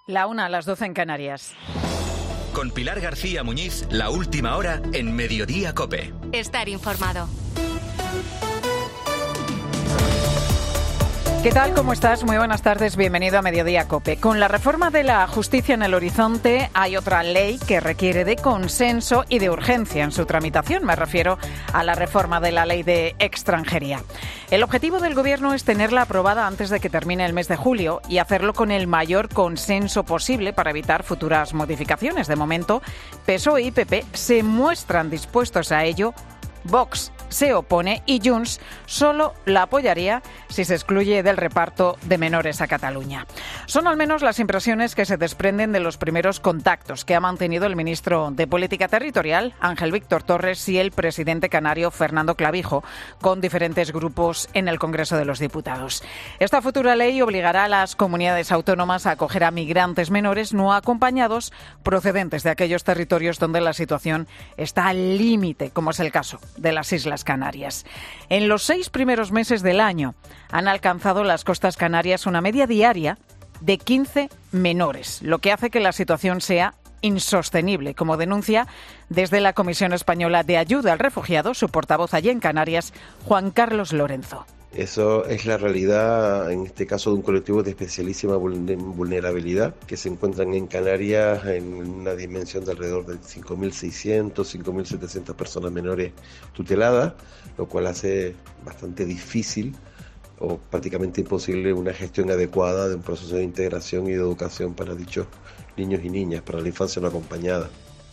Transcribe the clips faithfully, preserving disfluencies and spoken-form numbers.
La una a las doce en Canarias. Con Pilar García Muñiz, la última hora en Mediodía COPE. Estar informado. ¿Qué tal? ¿Cómo estás? Muy buenas tardes. Bienvenido a Mediodía COPE. Con la reforma de la justicia en el horizonte, hay otra ley que requiere de consenso y de urgencia en su tramitación. Me refiero a la reforma de la ley de extranjería. El objetivo del Gobierno es tenerla aprobada antes de que termine el mes de julio y hacerlo con el mayor consenso posible para evitar futuras modificaciones. De momento, P S O E y P P se muestran dispuestos a ello. Vox se opone y Junts solo la apoyaría si se excluye del reparto de menores a Cataluña. Son al menos las impresiones que se desprenden de los primeros contactos que ha mantenido el ministro de Política Territorial, Ángel Víctor Torres, y el presidente canario, Fernando Clavijo, con diferentes grupos en el Congreso de los Diputados. Esta futura ley obligará a las comunidades autónomas a acoger a migrantes menores no acompañados procedentes de aquellos territorios donde la situación está al límite, como es el caso de las Islas Canarias. En los seis primeros meses del año han alcanzado las costas canarias una media diaria de quince menores, lo que hace que la situación sea insostenible, como denuncia desde la Comisión Española de Ayuda al Refugiado su portavoz allí en Canarias, Juan Carlos Lorenzo. Eso es la realidad, en este caso, de un colectivo de especialísima vulnerabilidad que se encuentran en Canarias en una dimensión de alrededor de cinco mil seiscientas, cinco mil setecientas personas menores tuteladas, lo cual hace bastante difícil o prácticamente imposible una gestión adecuada de un proceso de integración y de educación para dichos niños y niñas, para la infancia no acompañada.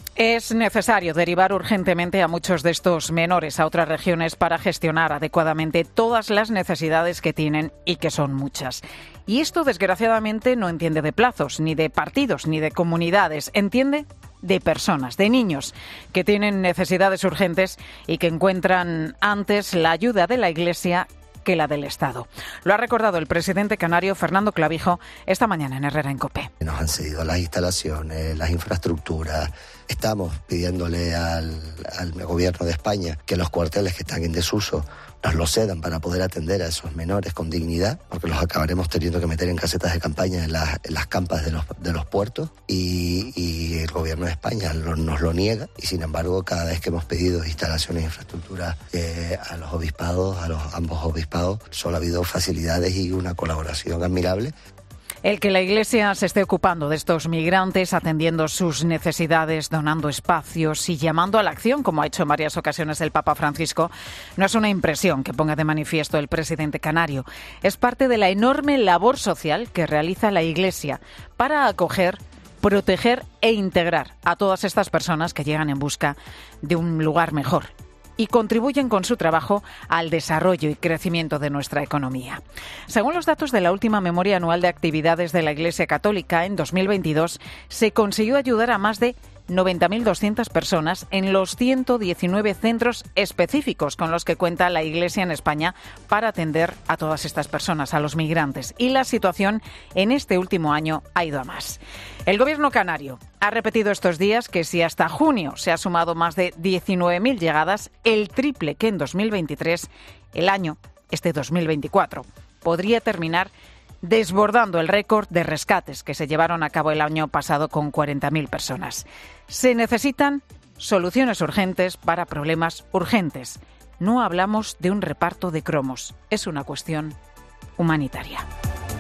Es necesario derivar urgentemente a muchos de estos menores a otras regiones para gestionar adecuadamente todas las necesidades que tienen y que son muchas. Y esto, desgraciadamente, no entiende de plazos, ni de partidos, ni de comunidades. Entiende de personas, de niños que tienen necesidades urgentes y que encuentran antes la ayuda de la Iglesia que la del Estado. Lo ha recordado el presidente canario Fernando Clavijo esta mañana en Herrera en COPE. Nos han cedido las instalaciones, las infraestructuras. Estamos pidiéndole al, al gobierno de España que los cuarteles que están en desuso nos los cedan para poder atender a esos menores con dignidad, porque los acabaremos teniendo que meter en casetas de campaña en las, en las campas de los, de los puertos y, y el gobierno de España lo, nos lo niega y sin embargo cada vez que hemos pedido instalaciones e infraestructuras eh, a los obispados, a los ambos obispados, solo ha habido facilidades y una colaboración admirable. El que la Iglesia se esté ocupando de estos migrantes, atendiendo sus necesidades, donando espacios y llamando a la acción, como ha hecho en varias ocasiones el Papa Francisco, no es una impresión que ponga de manifiesto el presidente canario. Es parte de la enorme labor social que realiza la Iglesia para acoger, proteger e integrar a todas estas personas que llegan en busca de un lugar mejor y contribuyen con su trabajo al desarrollo y crecimiento de nuestra economía. Según los datos de la última memoria anual de actividades de la Iglesia Católica, en dos mil veintidós se consiguió ayudar a más de noventa mil doscientas personas en los ciento diecinueve centros específicos con los que cuenta la Iglesia en España para atender a todas estas personas, a los migrantes. Y la situación en este último año ha ido a más. El Gobierno canario ha repetido estos días que si hasta junio se ha sumado más de diecinueve mil llegadas, el triple que en dos mil veintitrés, el año, este dos mil veinticuatro, podría terminar desbordando el récord de rescates que se llevaron a cabo el año pasado con cuarenta mil personas. Se necesitan soluciones urgentes para problemas urgentes. No hablamos de un reparto de cromos, es una cuestión humanitaria.